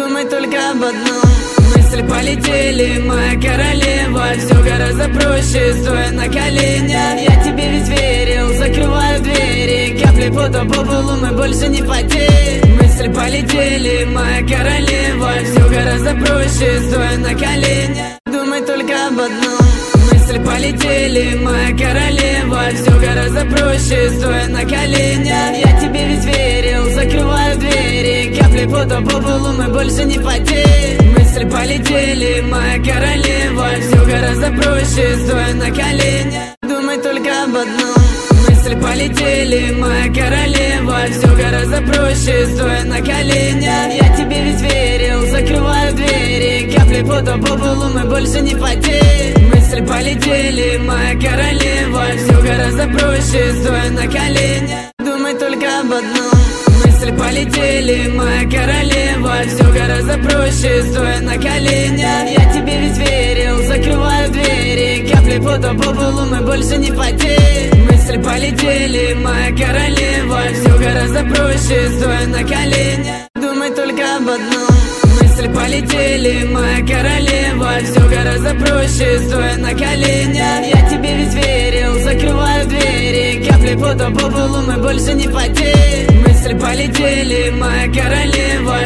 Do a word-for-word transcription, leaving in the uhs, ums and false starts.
думай только об одном. Мысли полетели, моя королева. Все гораздо проще, стоя на коленях. Я тебе ведь верил, закрываю двери. Капли пота по полу, мы больше не потеем. Мысли полетели, моя королева. Все гораздо проще, стоя на коленях. Думай только об одном. Мысли полетели, моя королева. Все гораздо проще, стоя на коленях. Я тебе ведь верил, закрываю двери. Капли пота по полу, мы больше не потеем. Мысли полетели, моя королева. Все гораздо проще, стоя на коленях. Думай только об одном. Мысли полетели, моя королева. Все гораздо проще, стоя на коленях. Я тебе ведь верил, закрываю двери. Капли пота по полу, мы больше не потеем. Мысли полетели, моя королева. Все гораздо проще, стоя на коленях. Думай только об одном. Мысли полетели, моя королева. Все гораздо проще, стоя на коленях. Я тебе ведь верил, закрываю двери. Капли пота по полу, мы больше не потеем. Мысли полетели, моя королева. Все гораздо проще, стоя на коленях. Думай только об одном. Мысли полетели, моя королева. Все гораздо проще, стоя на коленях. Я тебе ведь верил, закрываю двери. Капли пота по полу, мы больше не потеем. Мысли полетели, моя королева.